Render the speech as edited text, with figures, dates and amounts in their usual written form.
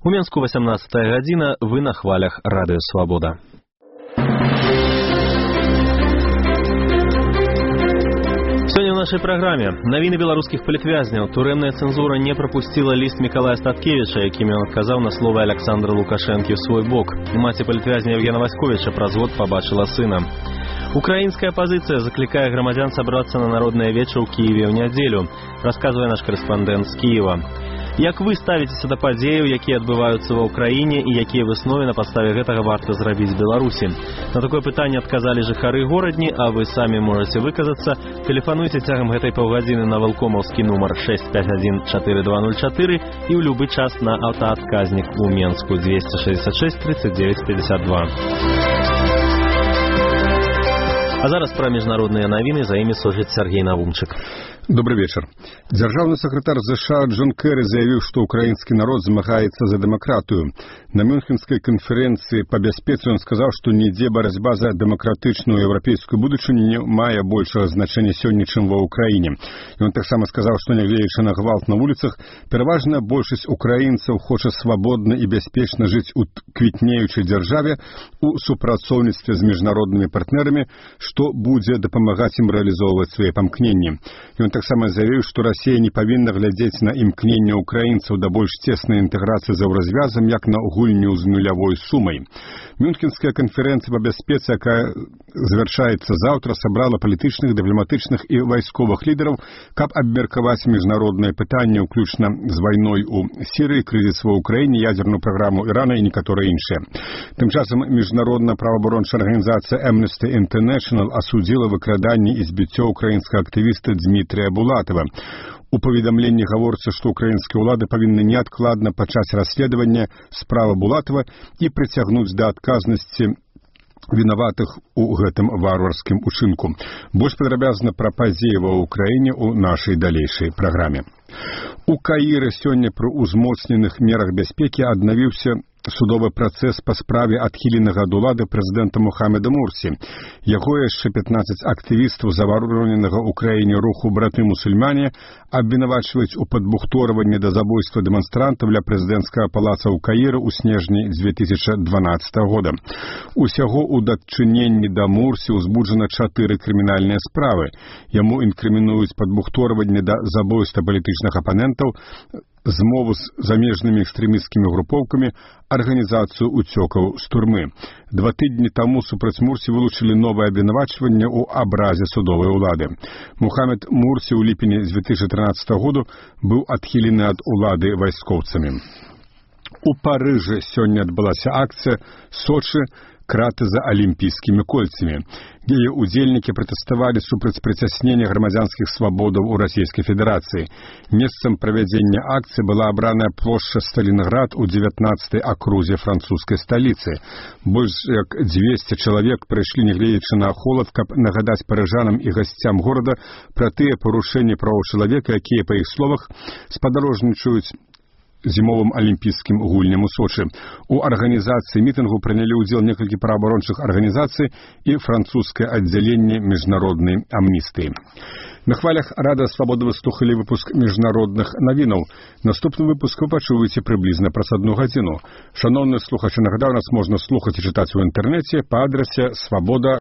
У Менску 18 гадзіна, вы на хвалях Радыё Свабода. Сёння ў нашай праграме навіны беларускіх палітвязняў. Турэмная цэнзура не прапусціла ліст Мікалая Статкевіча, якім ён адказаў на словы Александра Лукашэнкі ў свой бок. Маці палітвязня Евгена Васьковіча праз год пабачыла сына. Украінская апазіцыя заклікае грамадзян сабрацца на народнае веча ў Кіеве ў нядзелю, расказвае наш карэспандэнт з Кіева. Як вы ставіцеся да падзеяў, якія адбываюцца ва ўкраіне і якія высновы на падставе гэтага варта зрабіць Беларусі? На такое пытанне адказалі жыхары горадні, а вы самі можаце выказацца. Тэлефануйце цягам гэтай паўгадзіны на вэлкомаўскі нумар 651-4204 і ў любы час на аўтаадказнік у Менску 266 39 52. А зараз пра міжнародныя навіны, за імі сожыць Сергей Навумчык. Добрый вечер. Дзяржаўны сакратар США Джон Керри заявіў, што украінскі народ змагаецца за дэмакратыю. На Мюнхенскай канферэнцыі па бяспецы ён сказаў, што нідзе барацьба за дэмакратычную еўрапейскую будучыню не мае большага значэння сёння, чым ва ўкраіне. Ён таксама сказаў, што нягледзячы на гвалт на вуліцах, пераважная большасць украінцаў хоча свабодна і бяспечна жыць у квітнеючай дзяржаве у супрацоўніцтве з міжнароднымі партнерамі, што будзе дапамагаць ім рэалізоўваць свае памкненні. Ён таксама заявіў, што Расія не павінна глядзець на імкненне украінцаў да больш цеснай інтэграцыі з еўразвязам, як на гульню з нулявой сумай. Мюнхенская канферэнцыя па бяспецы, якая завяршаецца заўтра, сабрала палітычных, дыпламатычных і вайсковых лідараў, каб абмеркаваць міжнародныя пытанні, уключна з вайной у Сірыі, крызіс ва ўкраіне, ядзерную праграму Ірана і некаторыя іншыя. Тым часам міжнародная праваабарончая арганізацыя Amnesty International асудзіла выкраданне і збіццё украінскага актывіста Дмітрія Булатова. У паведамленні гаворыцца, што украінскія ўлады павінны неадкладна пачаць расследаванне справы Булатова і прыцягнуць да адказнасці вінаватых у гэтым варварскім учынку. Больш падрабязна пра падзеі ва ўкраіне ў нашай далейшай праграме. У Каіры сёння пры ўзмоцненых мерах бяспекі аднавіўся судовы працэс па справе адхіленага ад улады прэзідэнта Мухаммеда Мурсі. Яго яшчэ 15 актывістаў забароненага ў краіне руху «Браты мусульмане» абвінавачваюць у падбухторванні да забойства дэманстрантаў ля прэзідэнцкага палаца ў Каіры ў снежні 2012 года. Усяго ў дачыненні да Мурсі ўзбуджана 4 крымінальныя справы. Яму інкрымінуюць падбухторванне да забойства палітычных апанентаў, змову з замежнымі экстрэмісцкімі групоўкамі, арганізацыю уцёкаў з турмы. 2 тыдні таму супраць Мурсі вылучылі новае абвінавачванне ў абразе судовай улады. Мухаммед Мурсі ў ліпені 2013 году быў адхілены ад улады вайскоўцамі. У Парыжы сёння адбылася акцыя «Сочы. Краты за алімпійскімі кольцамі». Яе удзельнікі пратэставалі супраць прыцяснення грамадзянскіх свабодаў у Расійскай Федэрацыі. Месцам правядзення акцыі была абраная плошча Сталінград у 19-й акрузе французскай сталіцы. Больш як 200 чалавек прыйшлі, нягледзячы на холад, каб нагадаць парыжанам і гасцям горада пра тыя парушэнні правоў чалавека, якія, па іх словах, спадарожнічаюць зімовым алімпійскім гульням у Сочы. У арганізацыі мітынгу прынялі ўдзел некалькі праваабарончых арганізацый і французскае аддзяленне міжнароднай амністыі. На хвалях Радыё Свабода вы слухалі выпуск міжнародных навінаў. Наступны выпуск вы пачуеце прыблізна праз 1 гадзіну. Шаноўныя слухачы, нагадаю, нас можна слухаць і чытаць у інтэрнэце па адрасе свабода